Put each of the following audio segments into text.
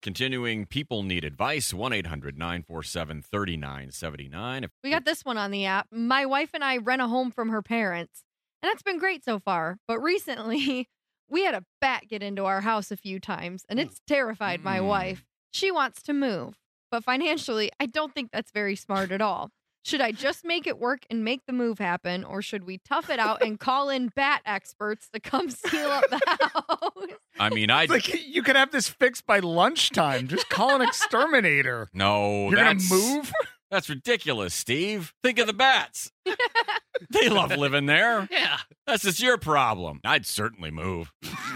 continuing, people need advice. 1-800-947-3979. We got this one on the app. My wife and I rent a home from her parents, and that's been great so far. But recently, we had a bat get into our house a few times, and it's terrified my wife. She wants to move, but financially, I don't think that's very smart at all. Should I just make it work and make the move happen, or should we tough it out and call in bat experts to come seal up the house? I mean, you could have this fixed by lunchtime. Just call an exterminator. No, You're going to move? That's ridiculous, Steve. Think of the bats. They love living there. Yeah. That's just your problem. I'd certainly move.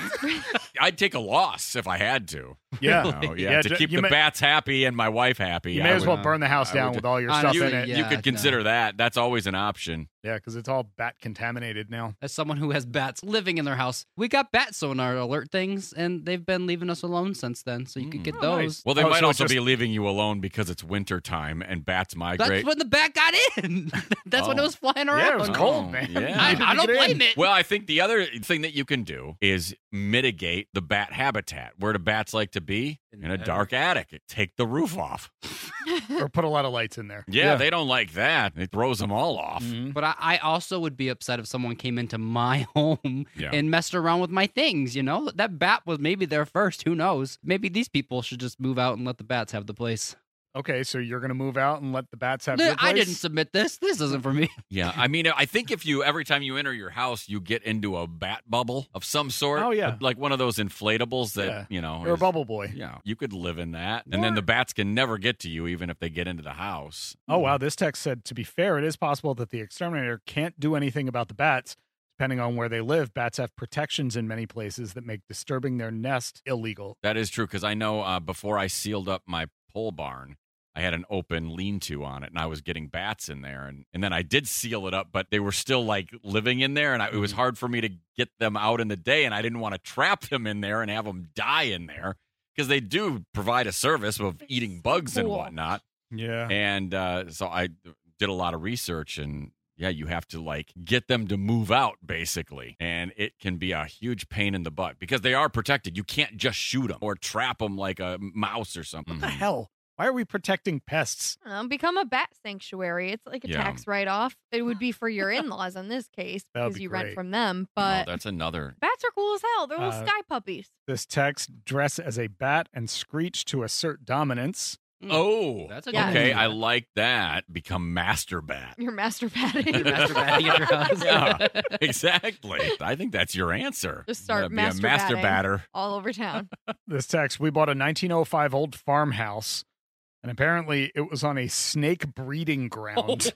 I'd take a loss if I had to. Yeah. To keep the bats happy and my wife happy. You may as well burn the house down with all your stuff in it. You could consider that. That's always an option. Yeah, because it's all bat contaminated now. As someone who has bats living in their house, we got bat sonar alert things, and they've been leaving us alone since then, so you could get those. Nice. Well, they might also be leaving you alone because it's winter time and bats migrate. That's when the bat got in. That's when it was flying around. Yeah, it was cold, man. Yeah. I don't blame it. Well, I think the other thing that you can do is mitigate the bat habitat. Where do bats like to be? In a dark attic. Take the roof off. Or put a lot of lights in there. Yeah, they don't like that. It throws them all off. Mm-hmm. But I also would be upset if someone came into my home and messed around with my things, you know? That bat was maybe there first. Who knows? Maybe these people should just move out and let the bats have the place. Okay, so you're going to move out and let the bats have your place? I didn't submit this. This isn't for me. Yeah, I mean, I think if every time you enter your house, you get into a bat bubble of some sort. Oh, yeah. Like one of those inflatables that, You're a bubble boy. Yeah, you could live in that. And then the bats can never get to you, even if they get into the house. Oh, wow. This text said, to be fair, it is possible that the exterminator can't do anything about the bats. Depending on where they live, bats have protections in many places that make disturbing their nest illegal. That is true, because I know before I sealed up my pole barn, I had an open lean-to on it, and I was getting bats in there. And then I did seal it up, but they were still, like, living in there, and it was hard for me to get them out in the day, and I didn't want to trap them in there and have them die in there, because they do provide a service of eating bugs and whatnot. Yeah. And so I did a lot of research, and you have to, like, get them to move out, basically. And it can be a huge pain in the butt, because they are protected. You can't just shoot them or trap them like a mouse or something. What the hell? Why are we protecting pests? Become a bat sanctuary. It's like a tax write-off. It would be for your in-laws in this case because you rent from them. But that's another. Bats are cool as hell. They're little sky puppies. This text, dress as a bat and screech to assert dominance. Oh, that's a good okay. I like that. Become master bat. You're master batting. You're master batting at your house. Yeah, exactly. I think that's your answer. Just start be a master batter all over town. This text, we bought a 1905 old farmhouse. And apparently it was on a snake breeding ground.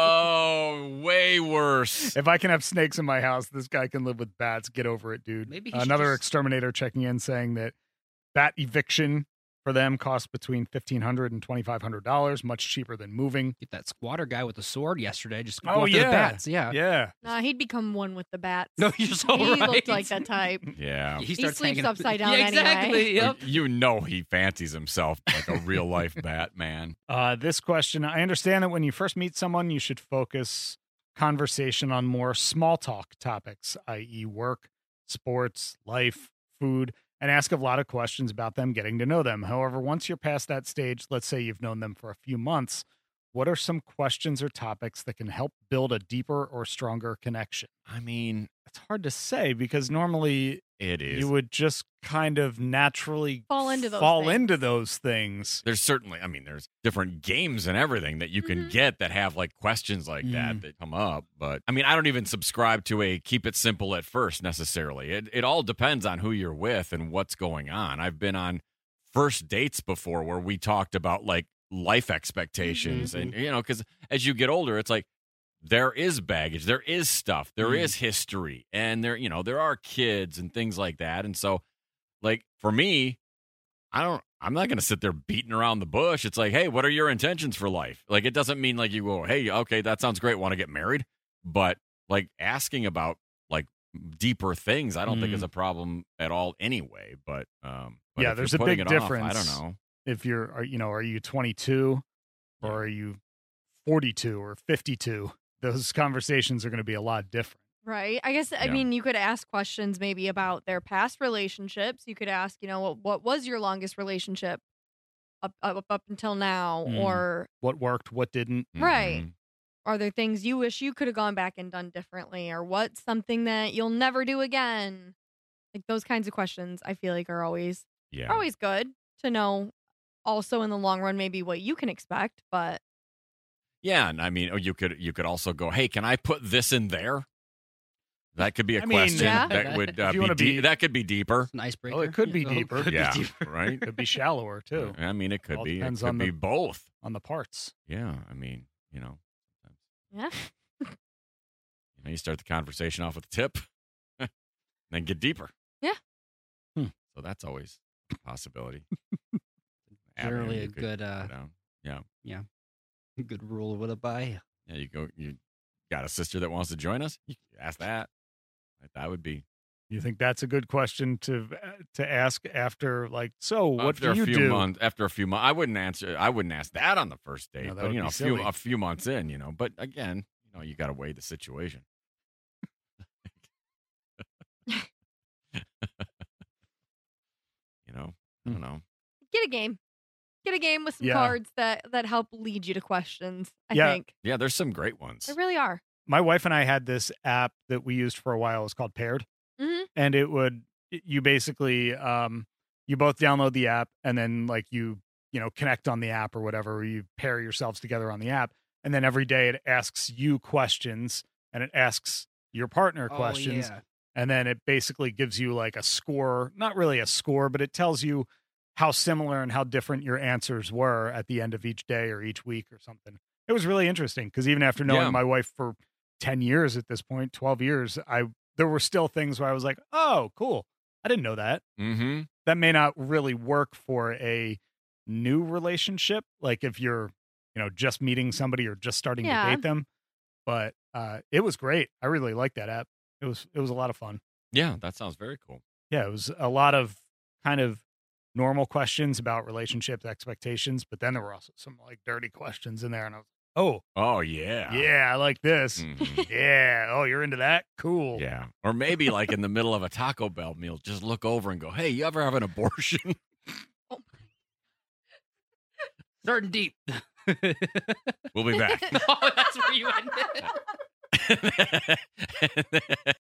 Oh, way worse. If I can have snakes in my house, this guy can live with bats. Get over it, dude. Maybe another exterminator checking in saying that bat eviction for them costs between $1,500 and $2,500, much cheaper than moving. Get that squatter guy with the sword yesterday. Just go Oh, after yeah. the bats. Yeah. Yeah. Nah, he'd become one with the bats. No, you're so he right. looked like that type. Yeah. He starts sleeps hanging upside down Yeah, exactly. anyway. Yep. You know he fancies himself like a real life Batman. This question, I understand that when you first meet someone, you should focus conversation on more small talk topics, i.e. work, sports, life, food, and ask a lot of questions about them, getting to know them. However, once you're past that stage, let's say you've known them for a few months, what are some questions or topics that can help build a deeper or stronger connection? I mean, it's hard to say because normally it is. You would just kind of naturally fall into those things. There's certainly, I mean, there's different games and everything that you can get that have like questions like that come up. But I mean, I don't even subscribe to a keep it simple at first necessarily. It all depends on who you're with and what's going on. I've been on first dates before where we talked about like life expectations and, you know, because as you get older, it's like, there is baggage, there is stuff, there is history, and there are kids and things like that. And so, like, for me, I'm not going to sit there beating around the bush. It's like, hey, what are your intentions for life? Like, it doesn't mean like you go, hey, okay, that sounds great, want to get married? But like asking about like deeper things, I don't think is a problem at all anyway. But yeah, there's a big difference. I don't know. If are you 22 or are you 42 or 52? Those conversations are going to be a lot different. Right. I guess, I mean, you could ask questions maybe about their past relationships. You could ask, what was your longest relationship up until now? Or what worked, what didn't. Right. Are there things you wish you could have gone back and done differently? Or what's something that you'll never do again? Like those kinds of questions I feel like are always good to know. Also in the long run, maybe what you can expect, but. Yeah. And I mean, you could also go, hey, can I put this in there? That could be a question. That would that could be deeper. An icebreaker. Oh, it could be deeper. Right. Could be shallower too. I mean, it could be. Depends it could be both on the parts. Yeah, I mean, Yeah. You start the conversation off with a tip, then get deeper. Yeah. So that's always a possibility. Generally a good good rule with a buy. Yeah, you got a sister that wants to join us? You can ask that. That would be. You think that's a good question to ask after, like, so what do you do? After a few months, I wouldn't ask that on the first date. No, but a few months in, But again, you got to weigh the situation. I don't know. Get a game. Get a game with some cards that help lead you to questions, I think. Yeah, there's some great ones. There really are. My wife and I had this app that we used for a while. It was called Paired. Mm-hmm. And you basically, you both download the app and then like you connect on the app or whatever, or you pair yourselves together on the app. And then every day it asks you questions and it asks your partner questions. Yeah. And then it basically gives you like a score, not really a score, but it tells you how similar and how different your answers were at the end of each day or each week or something. It was really interesting because even after knowing my wife for 10 years at this point, 12 years, there were still things where I was like, oh, cool. I didn't know that. Mm-hmm. That may not really work for a new relationship. Like if you're, just meeting somebody or just starting to date them. But it was great. I really liked that app. It was a lot of fun. Yeah, that sounds very cool. Yeah, it was a lot of kind of normal questions about relationships, expectations, but then there were also some like dirty questions in there. And I was oh yeah. Yeah, I like this. Mm-hmm. Yeah. Oh, you're into that? Cool. Yeah. Or maybe like in the middle of a Taco Bell meal, just look over and go, hey, you ever have an abortion? Starting deep. We'll be back. Oh, that's where you ended.